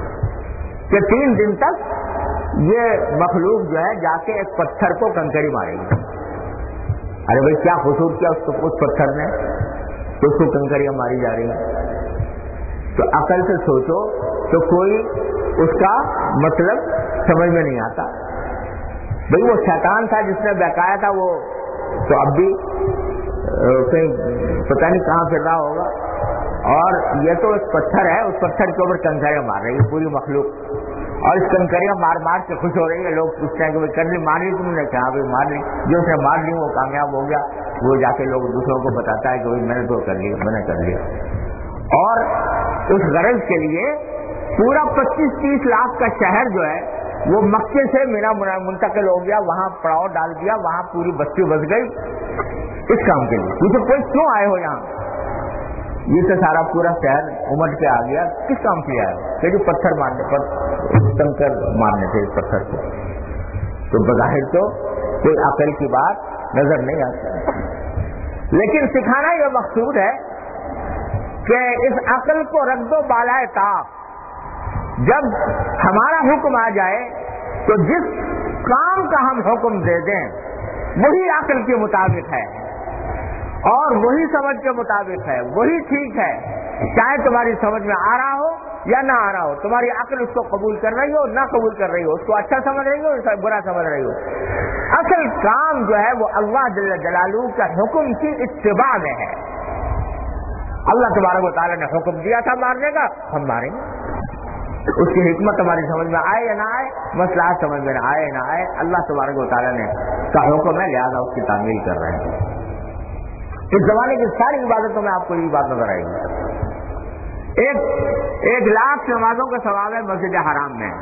کہ 3 دن تک یہ مخلوق جو ہے جا کے ایک پتھر کو کنکری مارے گی. ارے بھائی کیا قصور کیا اس پتھر نے تو اس کو کنکریاں ماری جا رہی ہیں. تو عقل سے سوچو تو کوئی اس کا مطلب سمجھ میں نہیں آتا. بھائی وہ شیطان تھا جس نے بہکایا تھا, وہ تو اب بھی کہیں پتہ نہیں کہاں پھر رہا ہوگا, اور یہ تو ایک پتھر ہے, اس پتھر کے اوپر کنکریاں مار رہی ہے پوری مخلوق, اور اس کنکریاں مار مار کے خوش ہو رہی ہے. لوگ پوچھتے ہیں کہ بھائی کر لی, مار لی تم نے؟ کہا بھائی مار لی. جو اس نے مار لی وہ کامیاب ہو گیا, وہ جا کے لوگ دوسروں کو بتاتا ہے کہ بھائی میں نے تو کر لیا, میں نے کر لیا. اور اس غرض کے لیے پورا 25-30 لاکھ کا شہر جو ہے وہ مکے سے مینا منتقل ہو گیا, وہاں پڑاؤ ڈال دیا, وہاں پوری بستی بس گئی اس کام کے لیے. مجھے کوئی کیوں آئے ہو یہاں؟ یہ تو سارا پورا شہر امٹ کے آ گیا, کس کام کے لیے آئے ہو؟ کہ جو پتھر مارنے پر کنکر مارنے تھے اس پتھر کو. تو بظاہر تو کوئی عقل کی بات نظر نہیں آتی, لیکن سکھانا یہ مقصود ہے کہ اس عقل کو رکھ دو بالائے طاق. جب ہمارا حکم آ جائے تو جس کام کا ہم حکم دے دیں وہی عقل کے مطابق ہے اور وہی سمجھ کے مطابق ہے, وہی ٹھیک ہے, چاہے تمہاری سمجھ میں آ رہا ہو یا نہ آ رہا ہو. تمہاری عقل اس کو قبول کر رہی ہو نہ قبول کر رہی ہو, اس کو اچھا سمجھ رہی ہو برا سمجھ رہی ہو. اصل کام جو ہے وہ اللہ جل جلالہ کا حکم کی اتباع میں ہے. اللہ تبارک و تعالیٰ نے حکم دیا تھا مارنے کا, ہم ماریں گے. اس کی حکمت ہماری سمجھ میں آئے یا نہ آئے, مصلحت سمجھ میں آئے یا نہ آئے, اللہ تبارک و تعالیٰ نے کا حکم ہے, لہذا اس کی تعمیل کر رہے ہیں. اس زمانے کی ساری عبادتوں میں آپ کو یہ بات نظر آئے گی. 1 لاکھ نمازوں کا ثواب ہے مسجد حرام میں.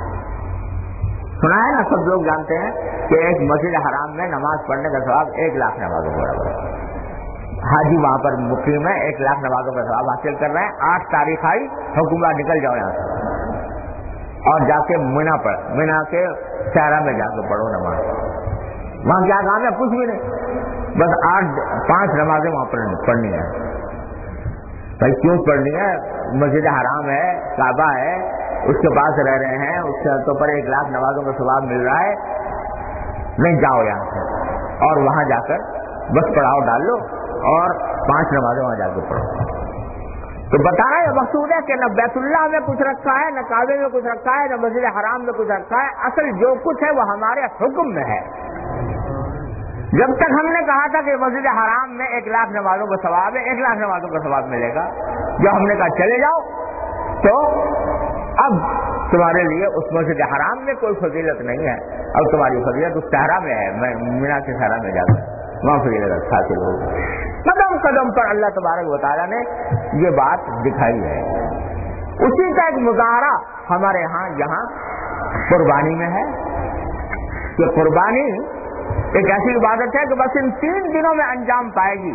سنا ہے نا, سب لوگ جانتے ہیں کہ ایک مسجد حرام میں نماز پڑھنے کا ثواب 1 لاکھ نمازوں کا برابر ہے. حاجی وہاں پر مقیم ہے, 1 لاکھ نمازوں کا ثواب حاصل کر رہے ہیں. 8 تاریخ آئی, حکومت نکل جاؤ یہاں سے اور جا کے مینا کے صحرا میں جا کے پڑھو نماز. وہاں کیا کام ہے؟ کچھ بھی نہیں. بس 5 نمازیں وہاں پڑھنی ہے. بھائی کیوں پڑھنی ہے؟ مسجد حرام ہے، کعبہ ہے، اس کے پاس رہ رہے ہیں، اس کے تو پر 1 لاکھ نمازوں کا ثواب مل رہا ہے. نہیں، جاؤ یہاں سے اور وہاں جا کر بس پڑھاؤ ڈال لو اور 5 نمازیں وہاں جا کے پڑھو. تو بتانا یہ مقصود ہے کہ نہ بیت اللہ میں کچھ رکھا ہے، نہ کعبے میں کچھ رکھا ہے، نہ مسجد حرام میں کچھ رکھا ہے. اصل جو کچھ ہے وہ ہمارے حکم میں ہے. جب تک ہم نے کہا تھا کہ مسجد حرام میں 1 لاکھ نمازوں کا ثواب ہے، 1 لاکھ نمازوں کا ثواب ملے گا. جب ہم نے کہا چلے جاؤ، تو اب تمہارے لیے اس مسجد حرام میں کوئی فضیلت نہیں ہے. اب تمہاری فضیلت اس صحرا میں ہے، مینا کے صحرا میں جا کر وہاں فضیلت حاصل ہوگی. قدم قدم پر اللہ تبارک و تعالیٰ نے یہ بات دکھائی ہے. اسی کا ایک مظاہرہ ہمارے یہاں قربانی میں ہے کہ قربانی ایک ایسی عبادت ہے کہ بس ان 3 دنوں میں انجام پائے گی،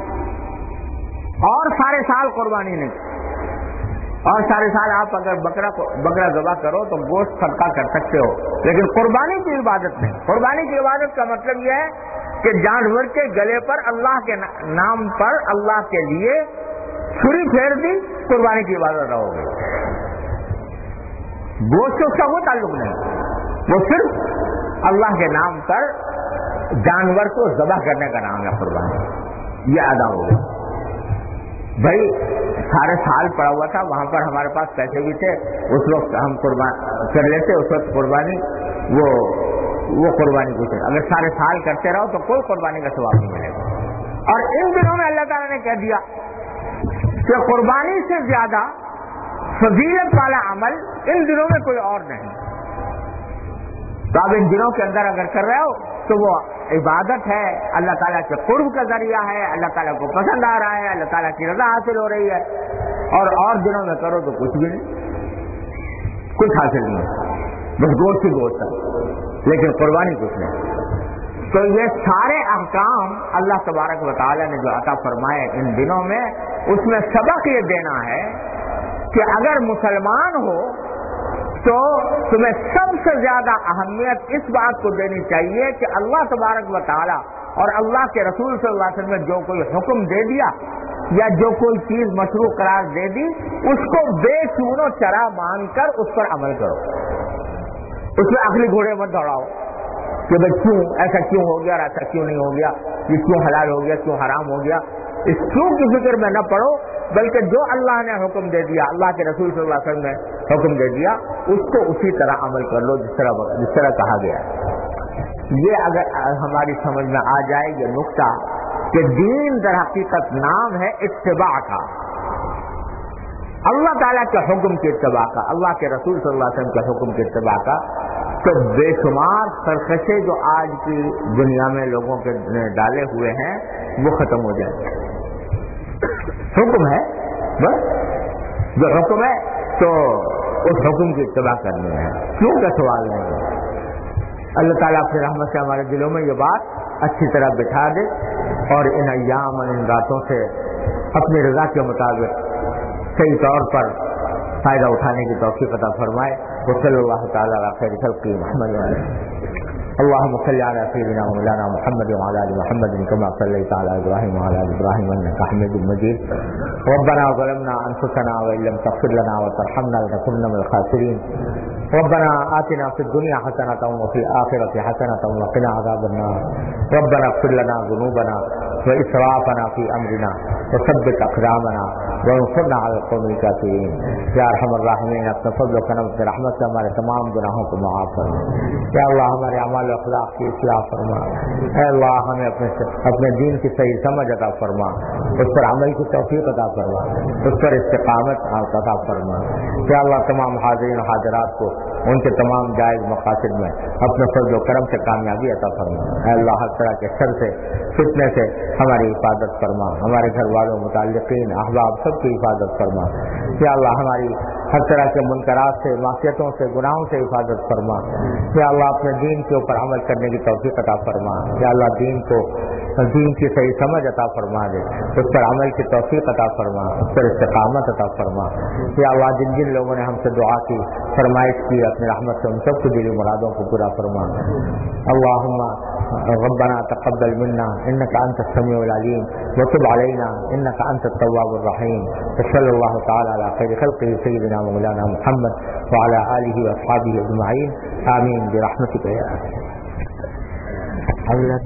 اور سارے سال قربانی نہیں. اور سارے سال آپ اگر بکرا ذبح کرو تو گوشت صدقہ کر سکتے ہو، لیکن قربانی کی عبادت نہیں. قربانی کی عبادت کا مطلب یہ ہے کہ جانور کے گلے پر اللہ کے نام پر اللہ کے لیے چھری پھیر دی، قربانی کی عبادت ہو گئی. گوشت اس کا کوئی تعلق نہیں، وہ صرف اللہ کے نام پر جانور کو ذبح کرنے کا نام ہے قربانی. یہ ادا ہو گیا. بھائی سارے سال پڑا ہوا تھا، وہاں پر ہمارے پاس پیسے بھی تھے، اس وقت ہم قربان کر لیتے. اس وقت قربانی وہ قربانی کچھ ہے. اگر سارے سال کرتے رہو تو کوئی قربانی کا ثواب نہیں ملے گا. اور ان دنوں میں اللہ تعالیٰ نے کہہ دیا کہ قربانی سے زیادہ فضیلت والا عمل ان دنوں میں کوئی اور نہیں. تو آپ ان دنوں کے اندر اگر کر رہے ہو تو وہ عبادت ہے، اللہ تعالیٰ کے قرب کا ذریعہ ہے، اللہ تعالیٰ کو پسند آ رہا ہے، اللہ تعالیٰ کی رضا حاصل ہو رہی ہے. اور دنوں میں کرو تو کچھ بھی نہیں، کچھ حاصل نہیں، بس گوشت ہی گوشت ہے، لیکن قربانی کچھ نہیں. تو یہ سارے احکام اللہ تبارک و تعالیٰ نے جو عطا فرمائے ان دنوں میں، اس میں سبق یہ دینا ہے کہ اگر مسلمان ہو تو تمہیں سب سے زیادہ اہمیت اس بات کو دینی چاہیے کہ اللہ تبارک و تعالیٰ اور اللہ کے رسول صلی اللہ علیہ وسلم نے جو کوئی حکم دے دیا یا جو کوئی چیز مشروع قرار دے دی، اس کو بے چون و چرا مان کر اس پر عمل کرو. اس میں عقلی گھوڑے مت دوڑاؤ کہ بھائی کیوں ایسا کیوں ہو گیا اور ایسا کیوں نہیں ہو گیا، یہ کیوں حلال ہو گیا، کیوں حرام ہو گیا. اس کیوں کی فکر میں نہ پڑو، بلکہ جو اللہ نے حکم دے دیا، اللہ کے رسول صلی اللہ علیہ وسلم نے حکم دے دیا، اس کو اسی طرح عمل کر لو جس طرح کہا گیا. یہ اگر ہماری سمجھ میں آ جائے یہ نقطہ کہ دین در حقیقت نام ہے اتباع کا، اللہ تعالیٰ کے حکم کے اتباع کا، اللہ کے رسول صلی اللہ علیہ وسلم کے حکم کے اتباع کا، تو بے شمار سرکشے جو آج کی دنیا میں لوگوں کے ڈالے ہوئے ہیں وہ ختم ہو جائیں گے. حکم ہے، بس جو حکم ہے تو اس حکم کی اتباع کرنی ہے، کیوں کا سوال نہیں ہے. اللہ تعالیٰ اپنی رحمت سے ہمارے دلوں میں یہ بات اچھی طرح بٹھا دے اور ان ایام اور ان راتوں سے اپنی رضا کے مطابق صحیح طور پر فائدہ اٹھانے کی توفیق عطا فرمائے. وصلی اللہ تعالیٰ علی خیر خلقہ محمد اللهم صل على سيدنا مولانا محمد وعلى ال محمد كما صليت على ابراهيم وعلى ال ابراهيم انك حميد مجيد. ربنا ظلمنا انفسنا وان لم تغفر لنا وترحمنا لنكونن من الخاسرين. ربنا آتنا في الدنيا حسنة وفي الآخرة حسنة وقنا عذاب النار. ربنا اغفر لنا ذنوبنا وإسرافنا في أمرنا وثبت أقدامنا وانصرنا على القوم الكافرين. یا ارحم الراحمین اپنے فضل و کرم سے رحمت سے ہمارے تمام گناہوں کو معاف فرما. یا اللہ ہمارے اعمال و اخلاق کی اصلاح فرما. اے اللہ ہمیں اپنے دین کی صحیح سمجھ عطا فرما، اس پر عمل کی توفیق عطا فرما، اس پر استقامت عطا فرما. یا اللہ تمام حاضرین و حاضرات کو ان کے تمام جائز مقاصد میں اپنے فضل و کرم سے کامیابی عطا فرما. اے اللہ ہر طرح کے شر سے فتنے سے ہماری حفاظت فرما، ہمارے گھر والوں متعلقین احباب سب کی حفاظت فرما. یا اللہ ہماری ہر طرح کے منکرات سے، معصیتوں سے، گناہوں سے حفاظت فرما. یا اللہ اپنے دین کے اوپر عمل کرنے کی توفیق عطا فرما. یا اللہ دین کی صحیح سمجھ عطا فرما دے، اس پر عمل کی توفیق عطا فرما، اس پر استقامت عطا فرما. یا اللہ جن جن لوگوں نے ہم سے دعا کی، فرمائش کی، اپنی رحمت سے ان سب کو دلی مرادوں کو پورا فرما. اللہم ربنا تقبل منا انك انت السميع العليم وتب علينا انك انت التواب الرحيم. وصلى الله تعالى على خير خلقه سيدنا مولانا محمد وعلى اله واصحابه اجمعين. آمين برحمتك يا